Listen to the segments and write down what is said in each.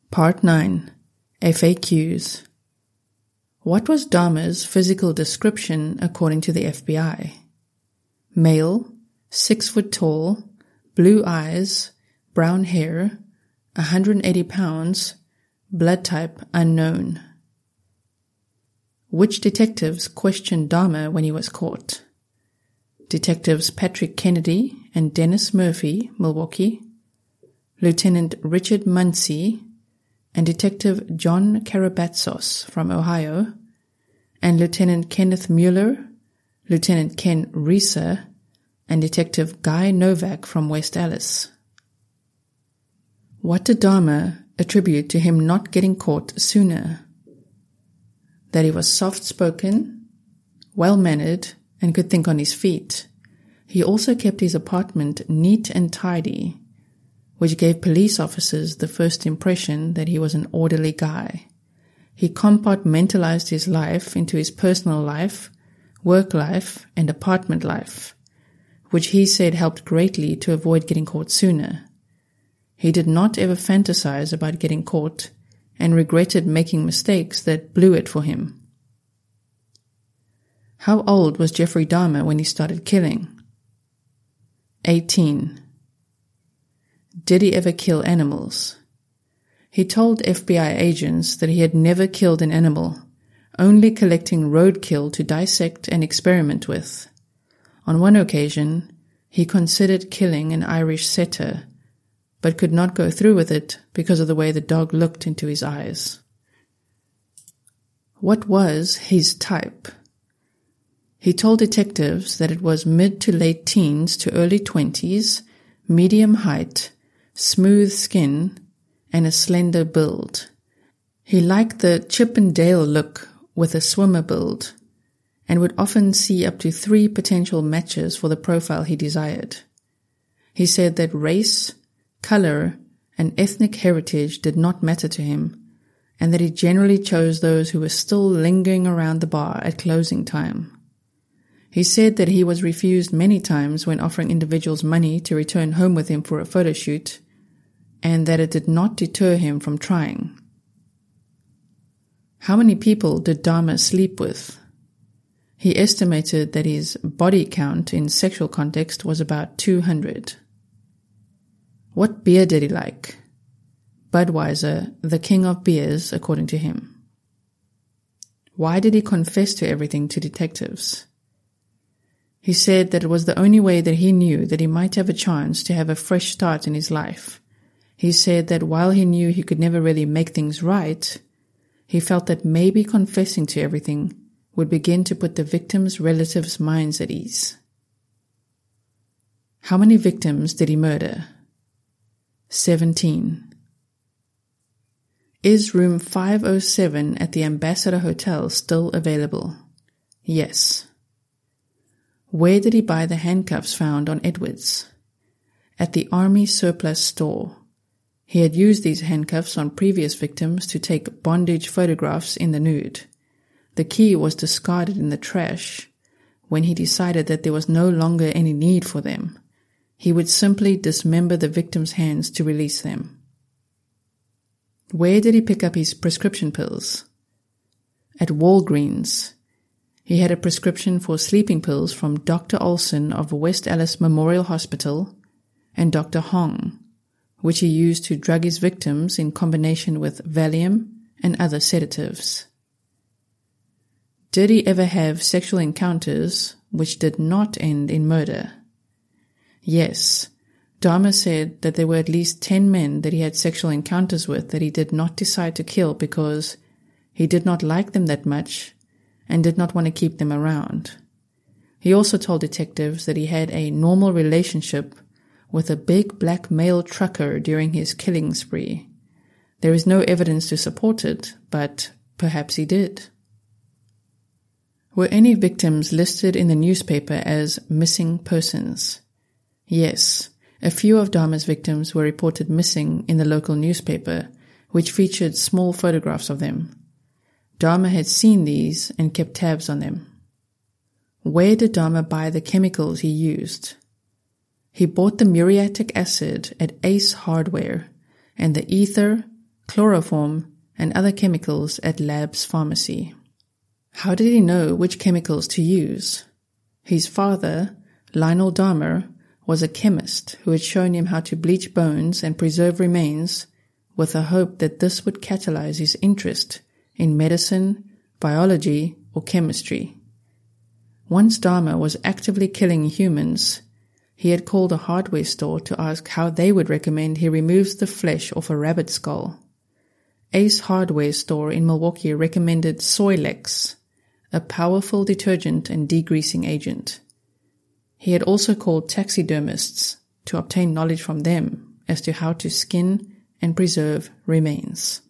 Part 9. FAQs. What was Dahmer's physical description according to the FBI? Male, 6 foot tall, blue eyes, brown hair, 180 pounds, blood type unknown. Which detectives questioned Dahmer when he was caught? Detectives Patrick Kennedy and Dennis Murphy, Milwaukee, Lieutenant Richard Muncie, and Detective John Karabatsos from Ohio, and Lieutenant Kenneth Mueller, Lieutenant Ken Reeser, and Detective Guy Novak from West Allis. What did Dahmer attribute to him not getting caught sooner? That he was soft-spoken, well-mannered, and could think on his feet. He also kept his apartment neat and tidy, which gave police officers the first impression that he was an orderly guy. He compartmentalized his life into his personal life, work life, and apartment life, which he said helped greatly to avoid getting caught sooner. He did not ever fantasize about getting caught and regretted making mistakes that blew it for him. How old was Jeffrey Dahmer when he started killing? 18. Did he ever kill animals? He told FBI agents that he had never killed an animal, only collecting roadkill to dissect and experiment with. On one occasion, he considered killing an Irish setter, but could not go through with it because of the way the dog looked into his eyes. What was his type? He told detectives that it was mid to late teens to early 20s, medium height, smooth skin, and a slender build. He liked the Chip and Dale look with a swimmer build, and would often see up to 3 potential matches for the profile he desired. He said that race, color, and ethnic heritage did not matter to him, and that he generally chose those who were still lingering around the bar at closing time. He said that he was refused many times when offering individuals money to return home with him for a photo shoot, and that it did not deter him from trying. How many people did Dahmer sleep with? He estimated that his body count in sexual context was about 200. What beer did he like? Budweiser, the king of beers, according to him. Why did he confess to everything to detectives? He said that it was the only way that he knew that he might have a chance to have a fresh start in his life. He said that while he knew he could never really make things right, he felt that maybe confessing to everything would begin to put the victims' relatives' minds at ease. How many victims did he murder? 17. Is room 507 at the Ambassador Hotel still available? Yes. Where did he buy the handcuffs found on Edwards? At the Army Surplus store. He had used these handcuffs on previous victims to take bondage photographs in the nude. The key was discarded in the trash when he decided that there was no longer any need for them. He would simply dismember the victims' hands to release them. Where did he pick up his prescription pills? At Walgreens. He had a prescription for sleeping pills from Dr. Olson of West Allis Memorial Hospital and Dr. Hong, which he used to drug his victims in combination with Valium and other sedatives. Did he ever have sexual encounters which did not end in murder? Yes. Dahmer said that there were at least 10 men that he had sexual encounters with that he did not decide to kill because he did not like them that much and did not want to keep them around. He also told detectives that he had a normal relationship with a big black male trucker during his killing spree. There is no evidence to support it, but perhaps he did. Were any victims listed in the newspaper as missing persons? Yes, a few of Dahmer's victims were reported missing in the local newspaper, which featured small photographs of them. Dahmer had seen these and kept tabs on them. Where did Dahmer buy the chemicals he used? He bought the muriatic acid at Ace Hardware and the ether, chloroform, and other chemicals at Lab's pharmacy. How did he know which chemicals to use? His father, Lionel Dahmer, was a chemist who had shown him how to bleach bones and preserve remains with the hope that this would catalyze his interest in medicine, biology, or chemistry. Once Dahmer was actively killing humans, he had called a hardware store to ask how they would recommend he removes the flesh off a rabbit skull. Ace Hardware Store in Milwaukee recommended Soilex, a powerful detergent and degreasing agent. He had also called taxidermists to obtain knowledge from them as to how to skin and preserve remains.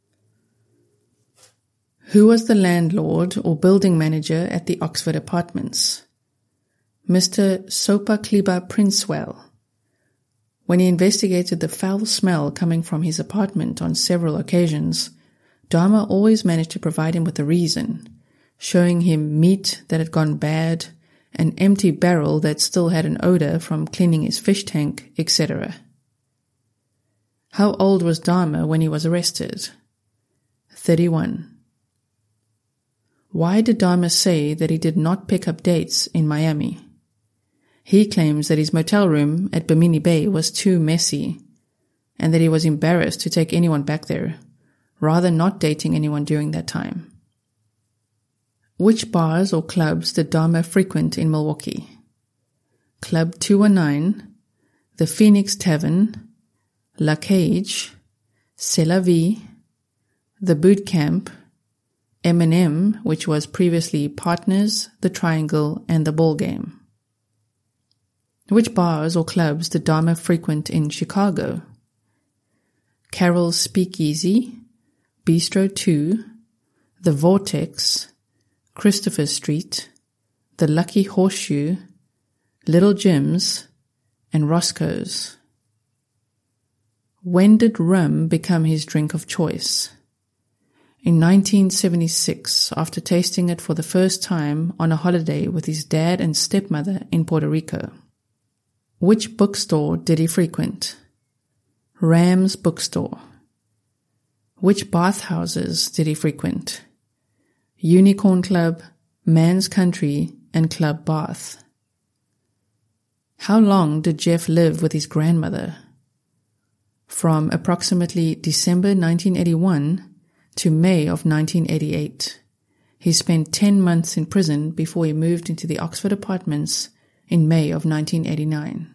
Who was the landlord or building manager at the Oxford Apartments? Mr. Sopakliba Princewell. When he investigated the foul smell coming from his apartment on several occasions, Dahmer always managed to provide him with a reason, showing him meat that had gone bad, an empty barrel that still had an odor from cleaning his fish tank, etc. How old was Dahmer when he was arrested? 31. Why did Dahmer say that he did not pick up dates in Miami? He claims that his motel room at Bimini Bay was too messy, and that he was embarrassed to take anyone back there, rather not dating anyone during that time. Which bars or clubs did Dahmer frequent in Milwaukee? Club 219, the Phoenix Tavern, La Cage, C'est La Vie, the Boot Camp, M&M, which was previously Partners, the Triangle, and the Ball Game. Which bars or clubs did Dahmer frequent in Chicago? Carol's Speakeasy, Bistro 2, the Vortex, Christopher Street, the Lucky Horseshoe, Little Jim's, and Roscoe's. When did rum become his drink of choice? In 1976, after tasting it for the first time on a holiday with his dad and stepmother in Puerto Rico. Which bookstore did he frequent? Ram's Bookstore. Which bathhouses did he frequent? Unicorn Club, Man's Country, and Club Bath. How long did Jeff live with his grandmother? From approximately December 1981 to May of 1988. He spent 10 months in prison before he moved into the Oxford Apartments in May of 1989.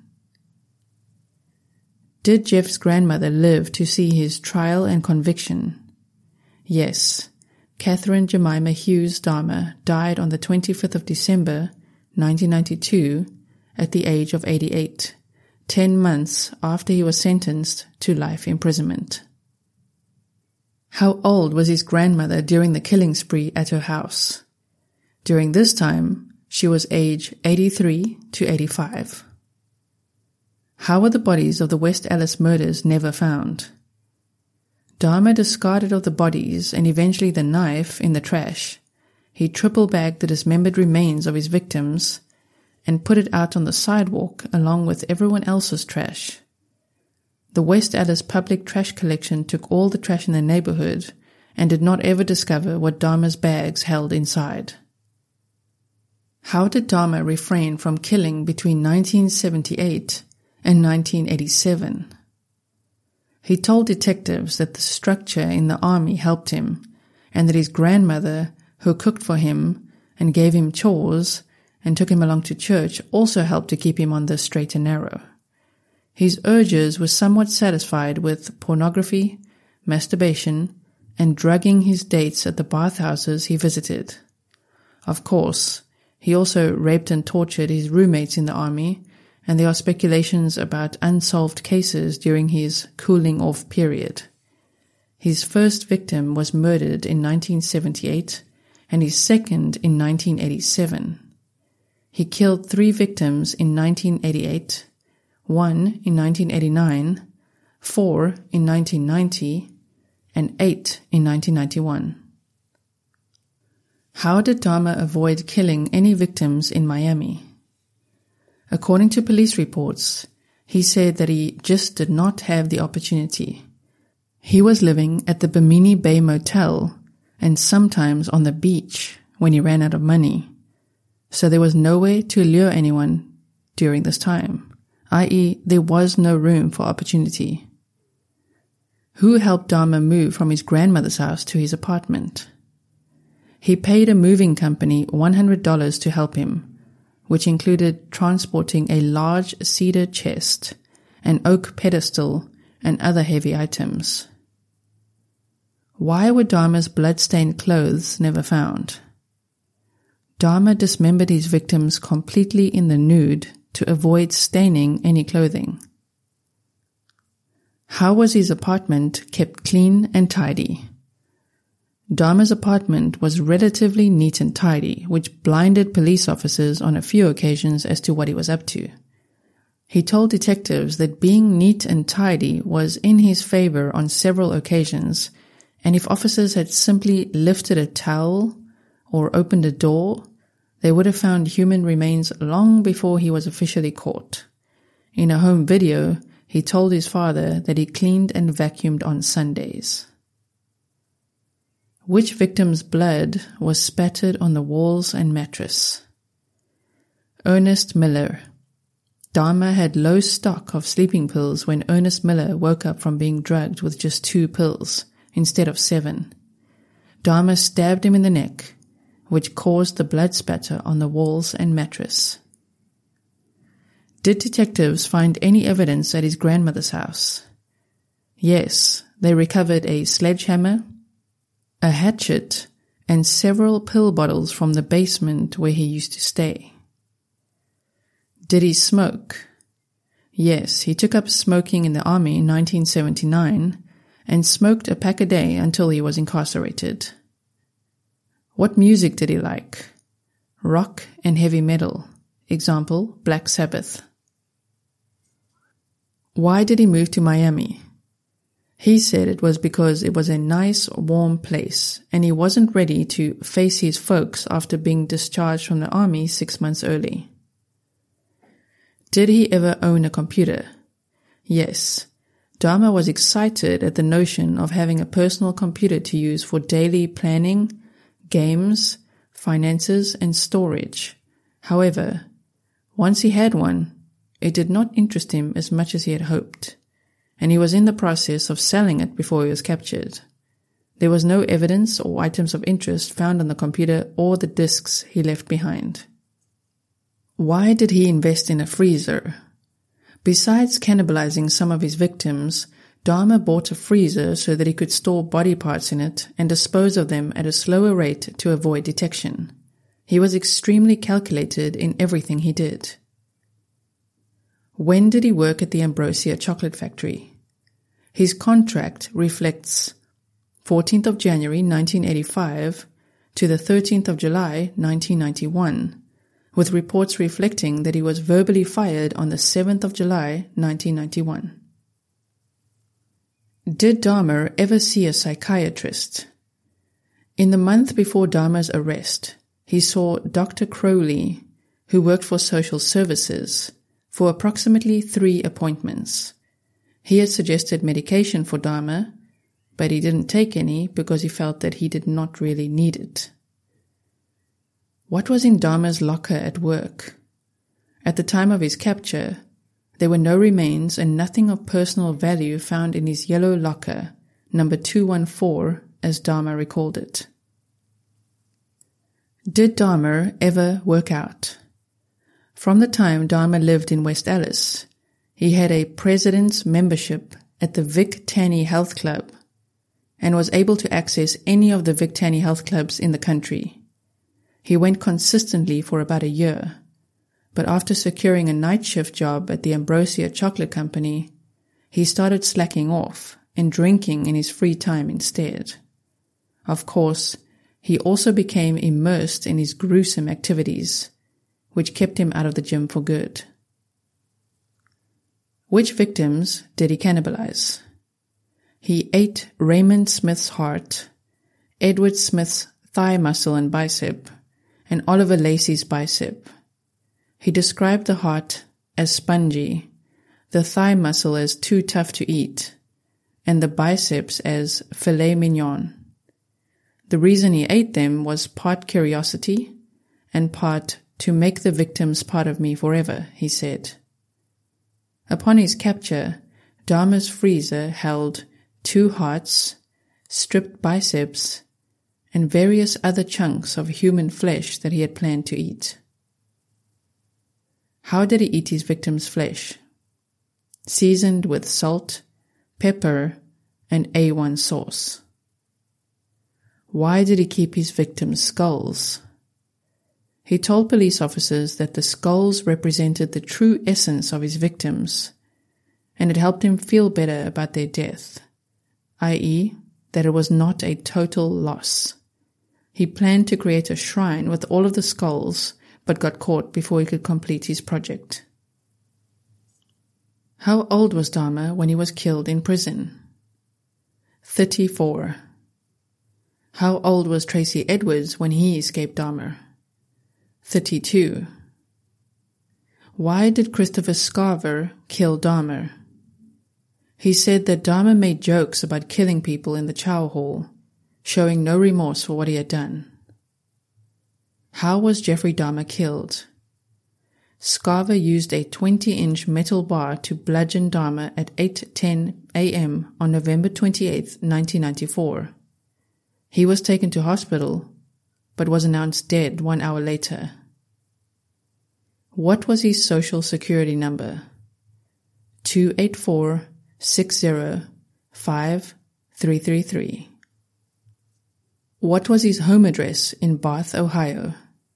Did Jeff's grandmother live to see his trial and conviction? Yes. Catherine Jemima Hughes Dahmer died on the 25th of December, 1992, at the age of 88, 10 months after he was sentenced to life imprisonment. How old was his grandmother during the killing spree at her house? During this time, she was age 83 to 85. How were the bodies of the West Ellis murders never found? Dahmer discarded of the bodies and eventually the knife in the trash. He triple-bagged the dismembered remains of his victims and put it out on the sidewalk along with everyone else's trash. The West Ellis public trash collection took all the trash in the neighborhood and did not ever discover what Dahmer's bags held inside. How did Dahmer refrain from killing between 1978 and 1987? He told detectives that the structure in the army helped him, and that his grandmother, who cooked for him and gave him chores and took him along to church, also helped to keep him on the straight and narrow. His urges were somewhat satisfied with pornography, masturbation, and drugging his dates at the bathhouses he visited. Of course, he also raped and tortured his roommates in the army, and there are speculations about unsolved cases during his cooling-off period. His first victim was murdered in 1978, and his second in 1987. He killed 3 victims in 1988, 1 in 1989, 4 in 1990, and 8 in 1991. How did Dahmer avoid killing any victims in Miami? According to police reports, he said that he just did not have the opportunity. He was living at the Bimini Bay Motel and sometimes on the beach when he ran out of money, so there was no way to lure anyone during this time, i.e. there was no room for opportunity. Who helped Dahmer move from his grandmother's house to his apartment? He paid a moving company $100 to help him, which included transporting a large cedar chest, an oak pedestal, and other heavy items. Why were Dahmer's blood-stained clothes never found? Dahmer dismembered his victims completely in the nude to avoid staining any clothing. How was his apartment kept clean and tidy? Dahmer's apartment was relatively neat and tidy, which blinded police officers on a few occasions as to what he was up to. He told detectives that being neat and tidy was in his favor on several occasions, and if officers had simply lifted a towel or opened a door, they would have found human remains long before he was officially caught. In a home video, he told his father that he cleaned and vacuumed on Sundays. Which victim's blood was spattered on the walls and mattress? Ernest Miller. Dahmer had low stock of sleeping pills when Ernest Miller woke up from being drugged with just 2 pills instead of 7. Dahmer stabbed him in the neck, which caused the blood spatter on the walls and mattress. Did detectives find any evidence at his grandmother's house? Yes, they recovered a sledgehammer, a hatchet, and several pill bottles from the basement where he used to stay. Did he smoke? Yes, he took up smoking in the army in 1979 and smoked a pack a day until he was incarcerated. What music did he like? Rock and heavy metal. Example, Black Sabbath. Why did he move to Miami? He said it was because it was a nice, warm place, and he wasn't ready to face his folks after being discharged from the army 6 months early. Did he ever own a computer? Yes. Dahmer was excited at the notion of having a personal computer to use for daily planning, games, finances, and storage. However, once he had one, it did not interest him as much as he had hoped, and he was in the process of selling it before he was captured. There was no evidence or items of interest found on the computer or the disks he left behind. Why did he invest in a freezer? Besides cannibalizing some of his victims, Dahmer bought a freezer so that he could store body parts in it and dispose of them at a slower rate to avoid detection. He was extremely calculated in everything he did. When did he work at the Ambrosia Chocolate Factory? His contract reflects 14th of January 1985 to the 13th of July 1991, with reports reflecting that he was verbally fired on the 7th of July 1991. Did Dahmer ever see a psychiatrist? In the month before Dahmer's arrest, he saw Dr. Crowley, who worked for social services, for approximately 3 appointments. He had suggested medication for Dahmer, but he didn't take any because he felt that he did not really need it. What was in Dahmer's locker at work? At the time of his capture, there were no remains and nothing of personal value found in his yellow locker, number 214, as Dahmer recalled it. Did Dahmer ever work out? From the time Dahmer lived in West Allis, he had a president's membership at the Vic Tanny Health Club and was able to access any of the Vic Tanny health clubs in the country. He went consistently for about a year, but after securing a night shift job at the Ambrosia Chocolate Company, he started slacking off and drinking in his free time instead. Of course, he also became immersed in his gruesome activities, which kept him out of the gym for good. Which victims did he cannibalize? He ate Raymond Smith's heart, Edward Smith's thigh muscle and bicep, and Oliver Lacey's bicep. He described the heart as spongy, the thigh muscle as too tough to eat, and the biceps as filet mignon. The reason he ate them was part curiosity and part to make the victims part of me forever, he said. Upon his capture, Dahmer's freezer held 2 hearts, stripped biceps, and various other chunks of human flesh that he had planned to eat. How did he eat his victims' flesh? Seasoned with salt, pepper, and A1 sauce. Why did he keep his victims' skulls? He told police officers that the skulls represented the true essence of his victims, and it helped him feel better about their death, i.e., that it was not a total loss. He planned to create a shrine with all of the skulls, but got caught before he could complete his project. How old was Dahmer when he was killed in prison? 34. How old was Tracy Edwards when he escaped Dahmer? 32. Why did Christopher Scarver kill Dahmer? He said that Dahmer made jokes about killing people in the chow hall, showing no remorse for what he had done. How was Jeffrey Dahmer killed? Scarver used a 20-inch metal bar to bludgeon Dahmer at 8:10 a.m. on November 28, 1994. He was taken to hospital, but was announced dead 1 hour later. What was his social security number? 284-60-5333. What was his home address in Bath, Ohio?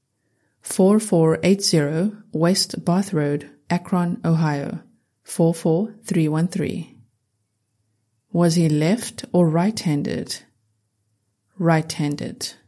4480 West Bath Road, Akron, Ohio, 44313. Was he left or right-handed? Right-handed.